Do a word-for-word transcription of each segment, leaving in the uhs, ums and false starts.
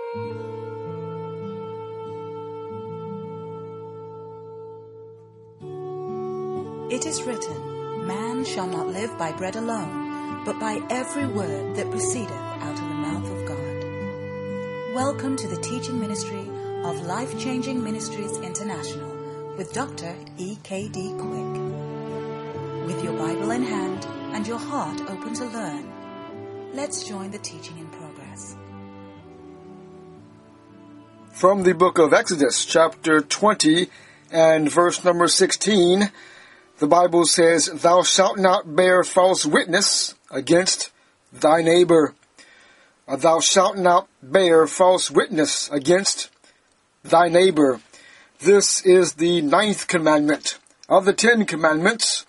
It is written, man shall not live by bread alone, but by every word that proceedeth out of the mouth of God. Welcome to the teaching ministry of Life-Changing Ministries International with Doctor E K D Quick. With your Bible in hand and your heart open to learn, let's join the teaching in progress. From the book of Exodus, chapter twenty and verse number sixteen, the Bible says, "Thou shalt not bear false witness against thy neighbor." Thou shalt not bear false witness against thy neighbor. This is the ninth commandment of the Ten Commandments,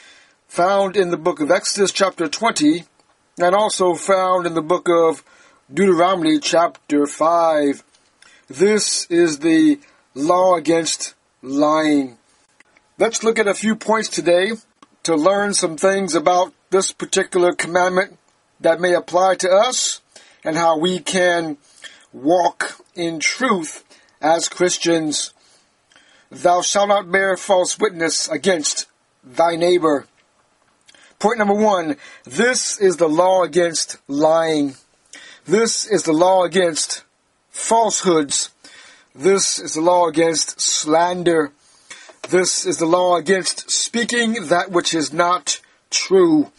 found in the book of Exodus, chapter twenty, and also found in the book of Deuteronomy, chapter five. This is the law against lying. Let's look at a few points today to learn some things about this particular commandment that may apply to us and how we can walk in truth as Christians. Thou shalt not bear false witness against thy neighbor. Point number one, this is the law against lying. This is the law against falsehoods. This is the law against slander. This is the law against speaking that which is not true.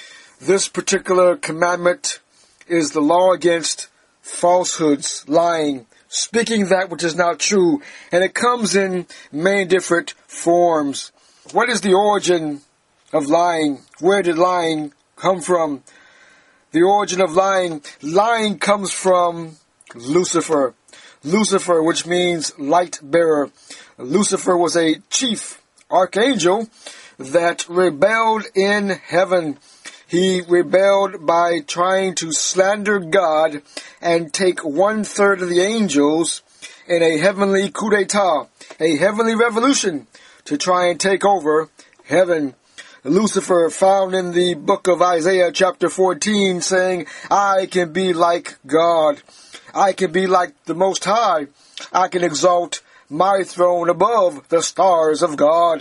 This particular commandment is the law against falsehoods, lying, speaking that which is not true. And it comes in many different forms. What is the origin of lying? Where did lying come from? The origin of lying, lying comes from Lucifer. Lucifer, which means light bearer. Lucifer was a chief archangel that rebelled in heaven. He rebelled by trying to slander God and take one third of the angels in a heavenly coup d'etat, a heavenly revolution to try and take over heaven. Lucifer, found in the book of Isaiah chapter fourteen, saying, I can be like God. I can be like the Most High. I can exalt my throne above the stars of God.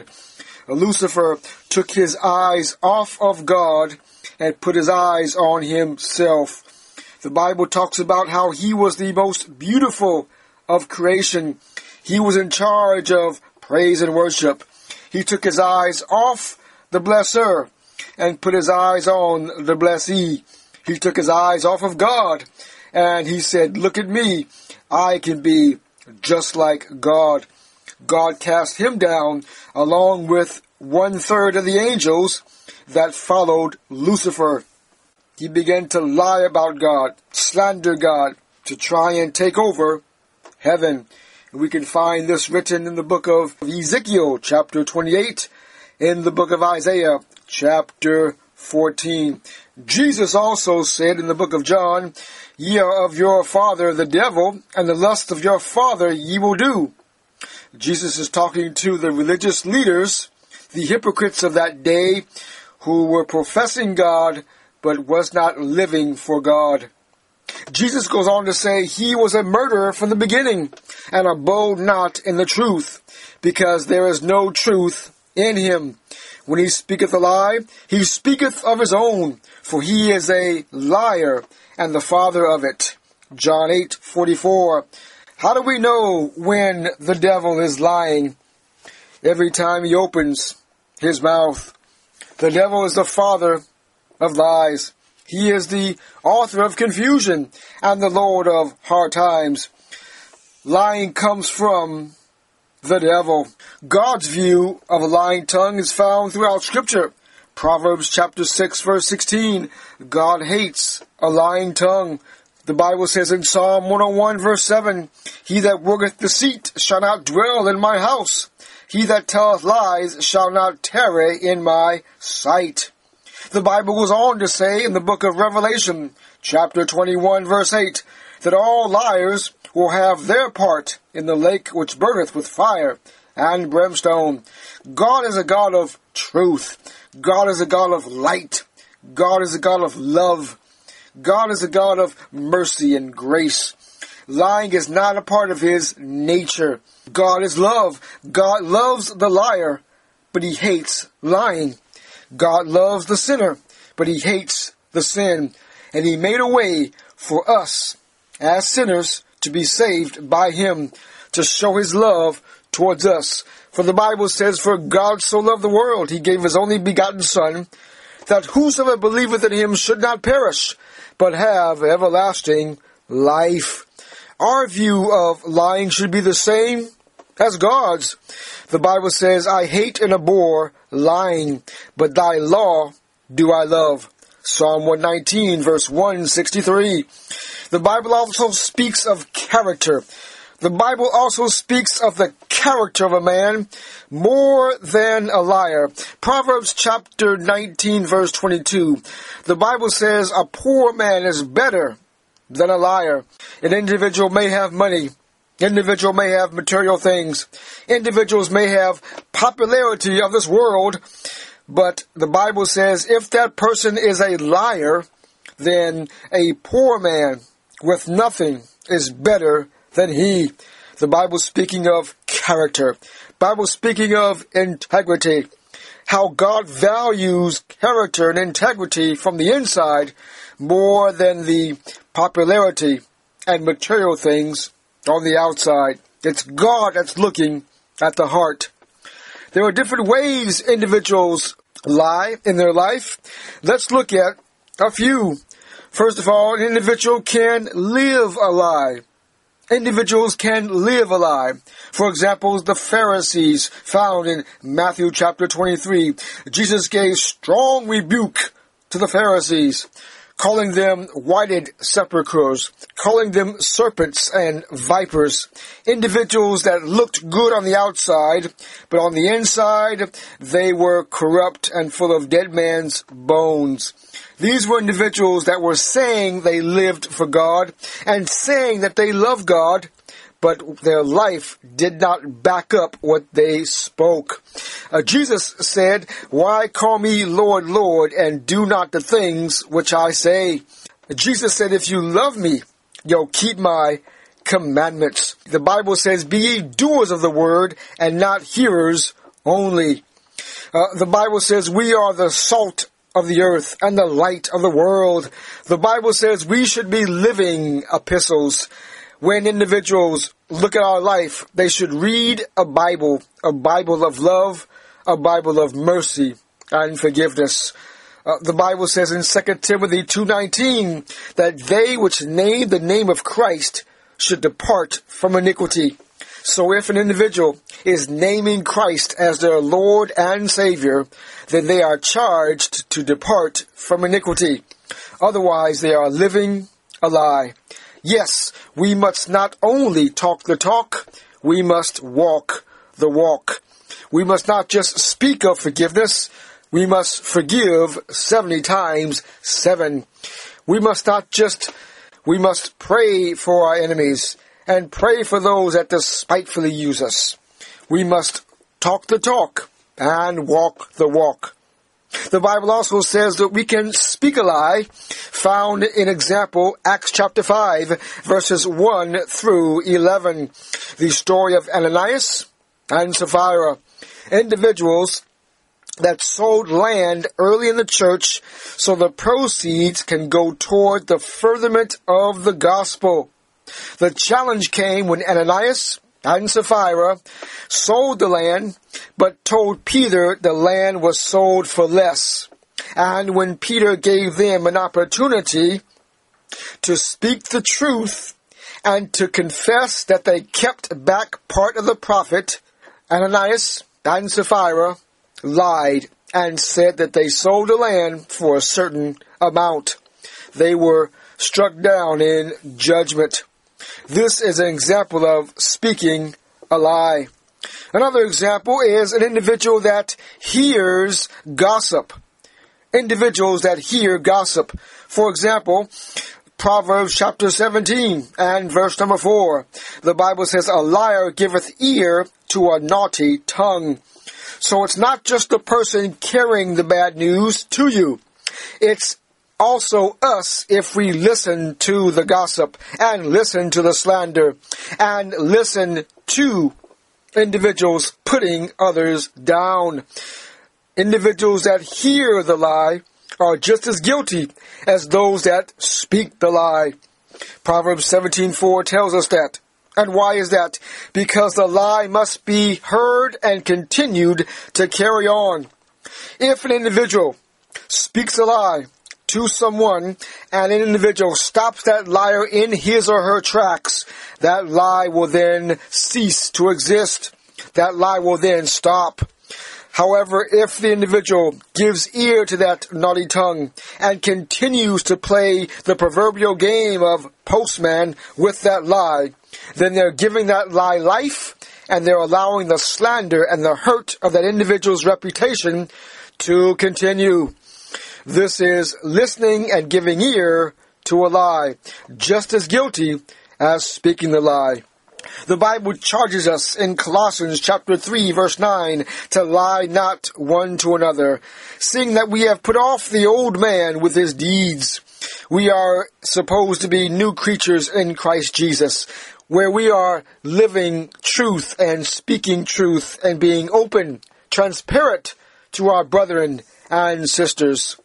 Lucifer took his eyes off of God and put his eyes on himself. The Bible talks about how he was the most beautiful of creation. He was in charge of praise and worship. He took his eyes off the blesser and put his eyes on the blessee. He took his eyes off of God and he said, look at me. I can be just like God. God cast him down along with one third of the angels that followed Lucifer. He began to lie about God, slander God, to try and take over heaven. We can find this written in the book of Ezekiel, chapter twenty-eight, in the book of Isaiah, chapter fourteen. Jesus also said in the book of John, Ye are of your father the devil, and the lust of your father ye will do. Jesus is talking to the religious leaders, the hypocrites of that day, who were professing God, but was not living for God. Jesus goes on to say, He was a murderer from the beginning, and abode not in the truth, because there is no truth in him. When he speaketh a lie, he speaketh of his own, for he is a liar, and the father of it. John eight forty-four. How do we know when the devil is lying? Every time he opens his mouth. The devil is the father of lies. He is the author of confusion and the Lord of hard times. Lying comes from the devil. God's view of a lying tongue is found throughout Scripture. Proverbs chapter six verse sixteen. God hates a lying tongue. The Bible says in Psalm one oh one verse seven, He that worketh deceit shall not dwell in my house. He that telleth lies shall not tarry in my sight. The Bible goes on to say in the book of Revelation, chapter twenty-one verse eight, that all liars will have their part in the lake which burneth with fire and brimstone. God is a God of truth. God is a God of light. God is a God of love. God is a God of mercy and grace. Lying is not a part of his nature. God is love. God loves the liar, but he hates lying. God loves the sinner, but he hates the sin. And he made a way for us as sinners to be saved by him, to show his love towards us. For the Bible says, for God so loved the world, he gave his only begotten Son, that whosoever believeth in him should not perish, but have everlasting life. Our view of lying should be the same as God's. The Bible says, I hate and abhor lying, but thy law do I love. Psalm one nineteen, verse one sixty-three. The Bible also speaks of character. The Bible also speaks of the character of a man more than a liar. Proverbs chapter nineteen, verse twenty-two. The Bible says, a poor man is better than a liar. An individual may have money. Individual may have material things. Individuals may have popularity of this world. But the Bible says if that person is a liar, then a poor man with nothing is better than he. The Bible speaking of character. Bible speaking of integrity. How God values character and integrity from the inside more than the popularity and material things on the outside. It's God that's looking at the heart. There are different ways individuals lie in their life. Let's look at a few. First of all, an individual can live a lie. Individuals can live a lie. For example, the Pharisees found in Matthew chapter twenty-three. Jesus gave strong rebuke to the Pharisees, calling them whited sepulchres, calling them serpents and vipers, individuals that looked good on the outside, but on the inside they were corrupt and full of dead man's bones. These were individuals that were saying they lived for God and saying that they love God, but their life did not back up what they spoke. Uh, Jesus said, why call me Lord, Lord, and do not the things which I say? Jesus said, if you love me, you'll keep my commandments. The Bible says, be ye doers of the word and not hearers only. Uh, the Bible says we are the salt of the earth and the light of the world. The Bible says we should be living epistles. When individuals look at our life, they should read a Bible, a Bible of love, a Bible of mercy and forgiveness. Uh, the Bible says in Second Timothy two nineteen that they which name the name of Christ should depart from iniquity. So if an individual is naming Christ as their Lord and Savior, then they are charged to depart from iniquity. Otherwise, they are living a lie. Yes, we must not only talk the talk, we must walk the walk. We must not just speak of forgiveness, we must forgive seventy times seven. We must not just, we must pray for our enemies and pray for those that despitefully use us. We must talk the talk and walk the walk. The Bible also says that we can speak a lie, found in example Acts chapter five, verses one through eleven. The story of Ananias and Sapphira, individuals that sold land early in the church so the proceeds can go toward the furtherment of the gospel. The challenge came when Ananias and Sapphira sold the land, but told Peter the land was sold for less. And when Peter gave them an opportunity to speak the truth and to confess that they kept back part of the profit, Ananias and Sapphira lied and said that they sold the land for a certain amount. They were struck down in judgment. This is an example of speaking a lie. Another example is an individual that hears gossip. Individuals that hear gossip. For example, Proverbs chapter seventeen and verse number four. The Bible says, a liar giveth ear to a naughty tongue. So it's not just the person carrying the bad news to you. It's also us if we listen to the gossip and listen to the slander and listen to individuals putting others down. Individuals that hear the lie are just as guilty as those that speak the lie. Proverbs seventeen four tells us that. And why is that? Because the lie must be heard and continued to carry on. If an individual speaks a lie to someone and an individual stops that liar in his or her tracks, that lie will then cease to exist. That lie will then stop. However, if the individual gives ear to that naughty tongue and continues to play the proverbial game of postman with that lie, then they're giving that lie life, and they're allowing the slander and the hurt of that individual's reputation to continue. This is listening and giving ear to a lie, just as guilty as speaking the lie. The Bible charges us in Colossians chapter three verse nine to lie not one to another, seeing that we have put off the old man with his deeds. We are supposed to be new creatures in Christ Jesus, where we are living truth and speaking truth and being open, transparent to our brethren and sisters.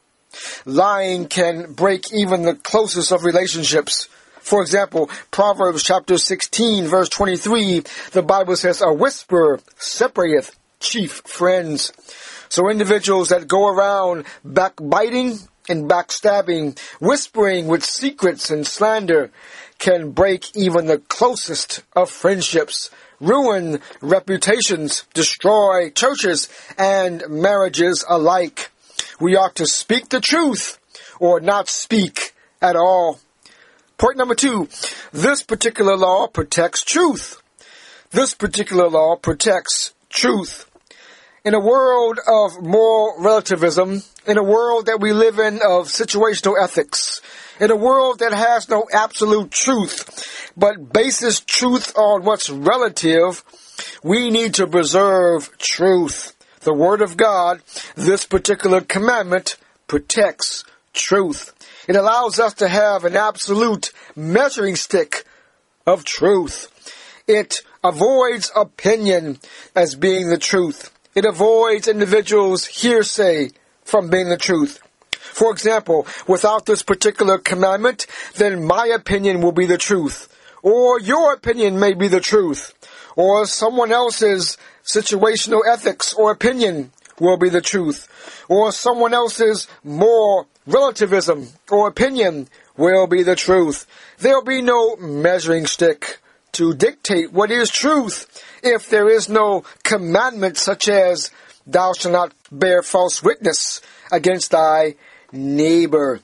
Lying can break even the closest of relationships. For example, Proverbs chapter sixteen, verse twenty-three, the Bible says, "A whisper separateth chief friends." So individuals that go around backbiting and backstabbing, whispering with secrets and slander, can break even the closest of friendships, ruin reputations, destroy churches and marriages alike. We ought to speak the truth or not speak at all. Point number two, this particular law protects truth. This particular law protects truth. In a world of moral relativism, in a world that we live in of situational ethics, in a world that has no absolute truth, but bases truth on what's relative, we need to preserve truth. The Word of God, this particular commandment, protects truth. It allows us to have an absolute measuring stick of truth. It avoids opinion as being the truth. It avoids individuals' hearsay from being the truth. For example, without this particular commandment, then my opinion will be the truth. Or your opinion may be the truth. Or someone else's situational ethics or opinion will be the truth. Or someone else's moral relativism or opinion will be the truth. There will be no measuring stick to dictate what is truth if there is no commandment such as thou shalt not bear false witness against thy neighbor.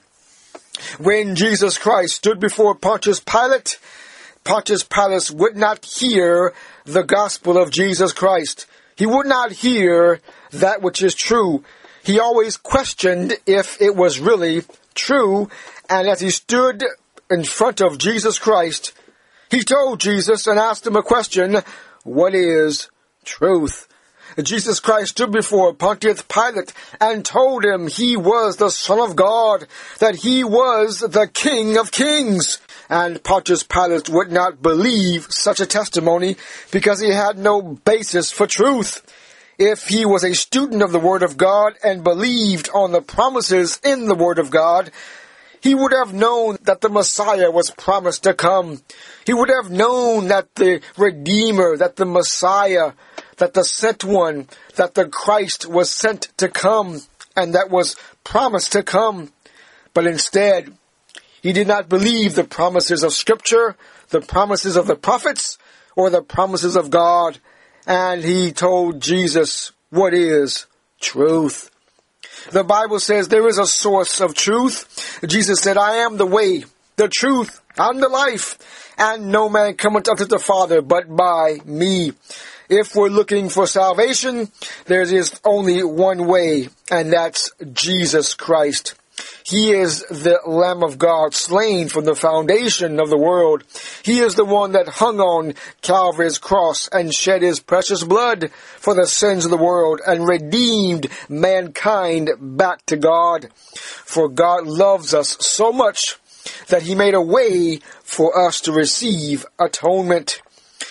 When Jesus Christ stood before Pontius Pilate, Pontius Pilate would not hear the gospel of Jesus Christ. He would not hear that which is true. He always questioned if it was really true, and as he stood in front of Jesus Christ, he told Jesus and asked him a question, what is truth? Jesus Christ stood before Pontius Pilate and told him he was the Son of God, that he was the King of Kings. And Pontius Pilate would not believe such a testimony because he had no basis for truth. If he was a student of the Word of God and believed on the promises in the Word of God, he would have known that the Messiah was promised to come. He would have known that the Redeemer, that the Messiah, that the sent one, that the Christ was sent to come and that was promised to come. But instead, he did not believe the promises of Scripture, the promises of the prophets, or the promises of God. And he told Jesus what is truth. The Bible says there is a source of truth. Jesus said, I am the way, the truth, and the life, and no man cometh unto the Father but by me. If we're looking for salvation, there is only one way, and that's Jesus Christ. He is the Lamb of God, slain from the foundation of the world. He is the one that hung on Calvary's cross and shed his precious blood for the sins of the world and redeemed mankind back to God. For God loves us so much that he made a way for us to receive atonement.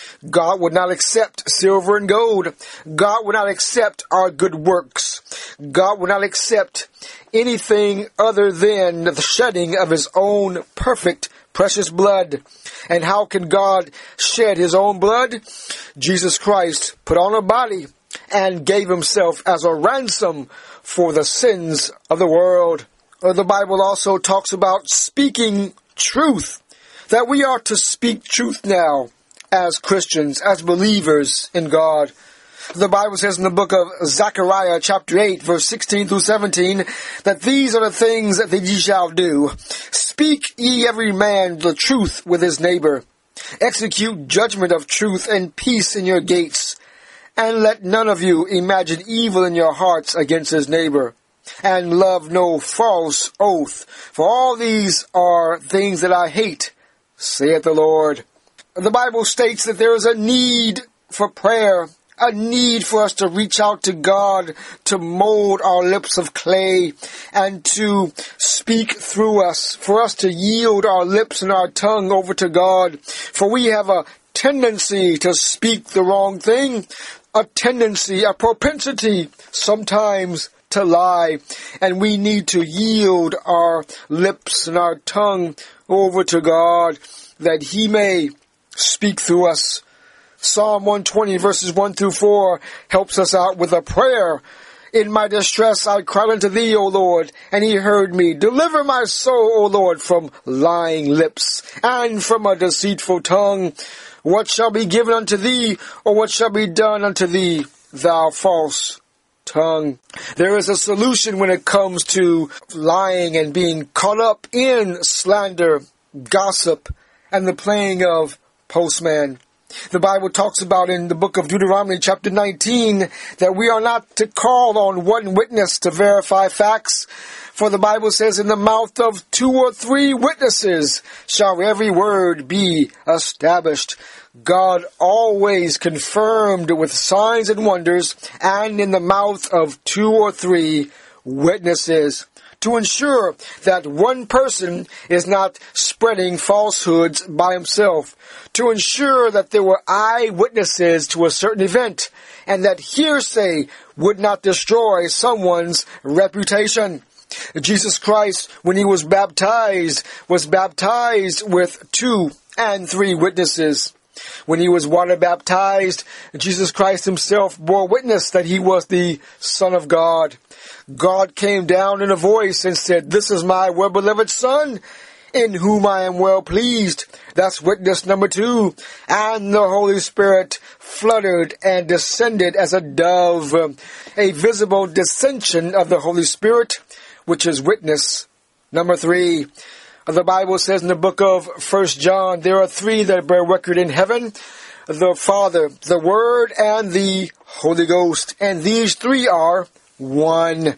God would not accept silver and gold. God would not accept our good works. God would not accept anything other than the shedding of his own perfect, precious blood. And how can God shed his own blood? Jesus Christ put on a body and gave himself as a ransom for the sins of the world. The Bible also talks about speaking truth, that we are to speak truth now as Christians, as believers in God. The Bible says in the book of Zechariah chapter eight verse sixteen through seventeen that these are the things that ye shall do. Speak ye every man the truth with his neighbor. Execute judgment of truth and peace in your gates. And let none of you imagine evil in your hearts against his neighbor. And love no false oath. For all these are things that I hate, saith the Lord. The Bible states that there is a need for prayer, a need for us to reach out to God, to mold our lips of clay, and to speak through us, for us to yield our lips and our tongue over to God. For we have a tendency to speak the wrong thing, a tendency, a propensity sometimes to lie, and we need to yield our lips and our tongue over to God that he may speak through us. Psalm one twenty verses one through four helps us out with a prayer. In my distress I cried unto thee, O Lord, and he heard me. Deliver my soul, O Lord, from lying lips and from a deceitful tongue. What shall be given unto thee, or what shall be done unto thee, thou false tongue? There is a solution when it comes to lying and being caught up in slander, gossip, and the playing of postman. The Bible talks about in the book of Deuteronomy chapter nineteen that we are not to call on one witness to verify facts. For the Bible says, in the mouth of two or three witnesses shall every word be established. God always confirmed with signs and wonders, and in the mouth of two or three witnesses, to ensure that one person is not spreading falsehoods by himself, to ensure that there were eyewitnesses to a certain event, and that hearsay would not destroy someone's reputation. Jesus Christ, when he was baptized, was baptized with two and three witnesses. When he was water baptized, Jesus Christ himself bore witness that he was the Son of God. God came down in a voice and said, "This is my well-beloved Son, in whom I am well pleased." That's witness number two. And the Holy Spirit fluttered and descended as a dove, a visible descension of the Holy Spirit, which is witness number three. The Bible says in the book of First John, there are three that bear record in heaven: the Father, the Word, and the Holy Ghost. And these three are one.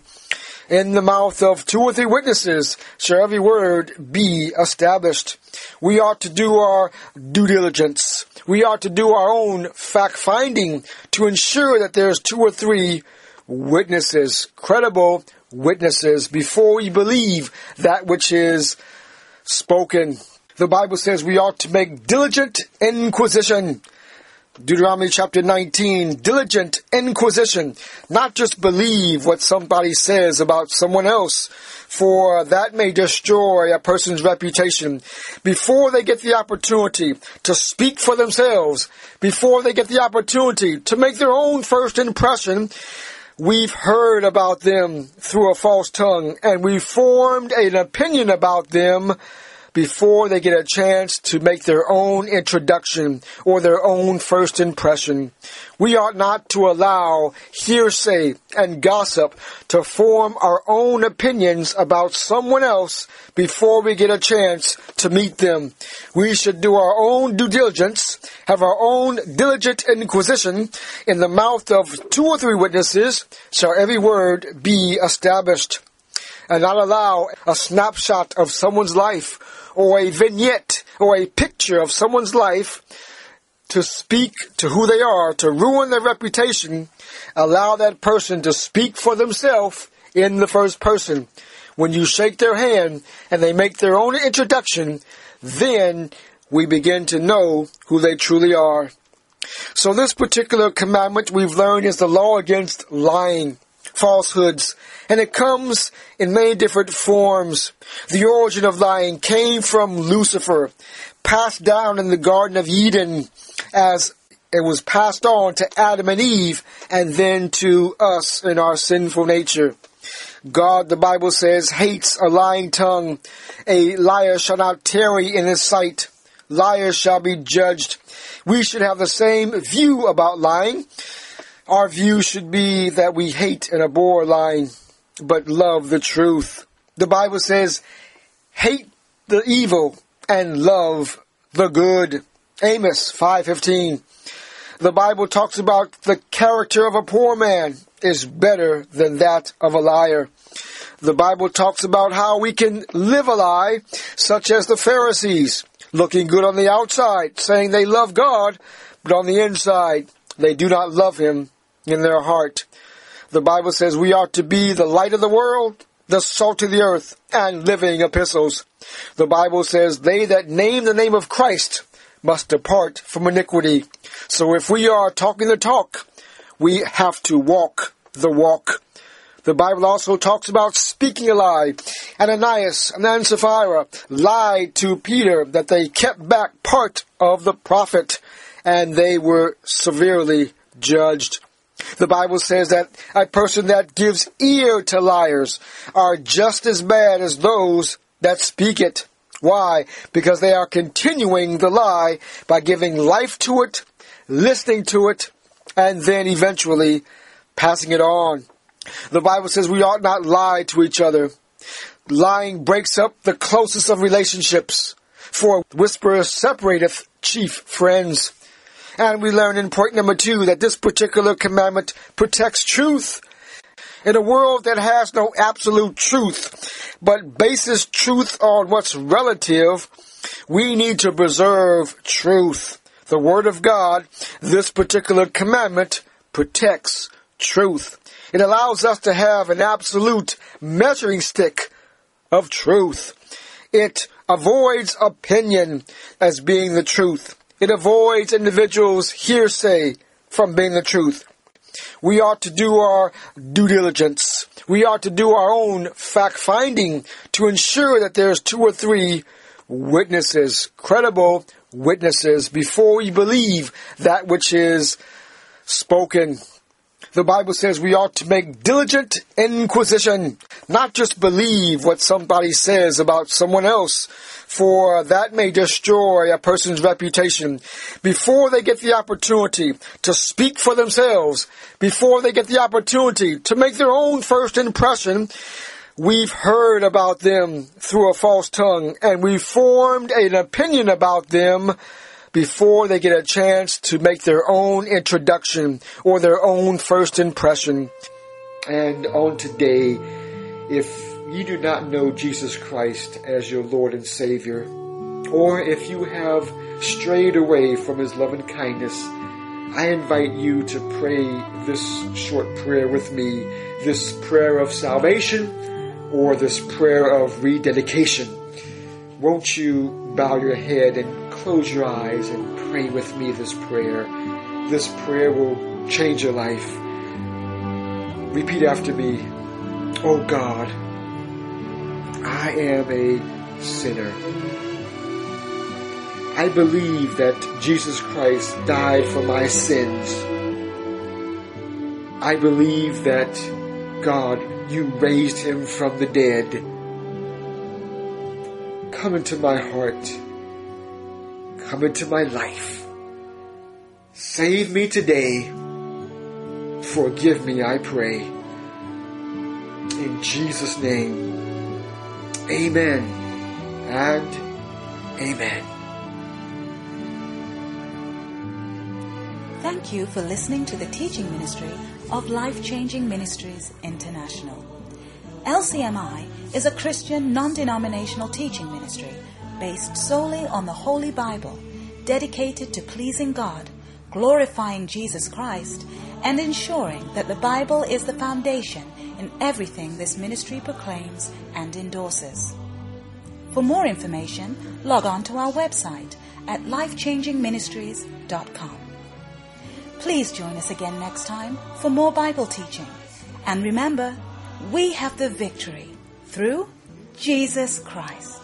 In the mouth of two or three witnesses shall every word be established. We ought to do our due diligence. We ought to do our own fact-finding to ensure that there's two or three witnesses, credible witnesses, before we believe that which is spoken. The Bible says we ought to make diligent inquisition. Deuteronomy chapter nineteen, diligent inquisition. Not just believe what somebody says about someone else, for that may destroy a person's reputation. Before they get the opportunity to speak for themselves, before they get the opportunity to make their own first impression, we've heard about them through a false tongue, and we've formed an opinion about them before they get a chance to make their own introduction or their own first impression. We ought not to allow hearsay and gossip to form our own opinions about someone else before we get a chance to meet them. We should do our own due diligence, have our own diligent inquisition. In the mouth of two or three witnesses shall every word be established. and not allow a snapshot of someone's life or a vignette or a picture of someone's life to speak to who they are, to ruin their reputation. Allow that person to speak for themselves in the first person. When you shake their hand and they make their own introduction, then we begin to know who they truly are. So this particular commandment we've learned is the law against lying, falsehoods, and it comes in many different forms. The origin of lying came from Lucifer, passed down in the Garden of Eden as it was passed on to Adam and Eve and then to us in our sinful nature. God, the Bible says, hates a lying tongue. A liar shall not tarry in his sight. Liars shall be judged. We should have the same view about lying. Our view should be that we hate and abhor lying, but love the truth. The Bible says, hate the evil and love the good. Amos five fifteen. The Bible talks about the character of a poor man is better than that of a liar. The Bible talks about how we can live a lie, such as the Pharisees, looking good on the outside, saying they love God, but on the inside, they do not love Him in their heart. The Bible says we are to be the light of the world, the salt of the earth, and living epistles. The Bible says they that name the name of Christ must depart from iniquity. So if we are talking the talk, we have to walk the walk. The Bible also talks about speaking a lie. Ananias and Sapphira lied to Peter that they kept back part of the prophet, and they were severely judged. The Bible says that a person that gives ear to liars are just as bad as those that speak it. Why? Because they are continuing the lie by giving life to it, listening to it, and then eventually passing it on. The Bible says we ought not lie to each other. Lying breaks up the closest of relationships, for whisper separateth chief friends. And we learn in point number two that this particular commandment protects truth. In a world that has no absolute truth, but bases truth on what's relative, we need to preserve truth. The Word of God, this particular commandment, protects truth. It allows us to have an absolute measuring stick of truth. It avoids opinion as being the truth. It avoids individuals' hearsay from being the truth. We ought to do our due diligence. We ought to do our own fact-finding to ensure that there's two or three witnesses, credible witnesses, before we believe that which is spoken. The Bible says we ought to make diligent inquisition, not just believe what somebody says about someone else, for that may destroy a person's reputation. Before they get the opportunity to speak for themselves, before they get the opportunity to make their own first impression, we've heard about them through a false tongue, and we've formed an opinion about them before they get a chance to make their own introduction or their own first impression. And on today, if you do not know Jesus Christ as your Lord and Savior, or if you have strayed away from His loving kindness, I invite you to pray this short prayer with me, this prayer of salvation or this prayer of rededication. Won't you bow your head and close your eyes and pray with me this prayer? This prayer will change your life. Repeat after me. Oh God, I am a sinner. I believe that Jesus Christ died for my sins. I believe that, God, you raised Him from the dead. Come into my heart. Come into my life. Save me today. Forgive me, I pray. In Jesus' name. Amen and amen. Thank you for listening to the teaching ministry of Life Changing Ministries International. L C M I is a Christian non-denominational teaching ministry based solely on the Holy Bible, dedicated to pleasing God, glorifying Jesus Christ, and ensuring that the Bible is the foundation in everything this ministry proclaims and endorses. For more information, log on to our website at life changing ministries dot com. Please join us again next time for more Bible teaching. And remember, we have the victory through Jesus Christ.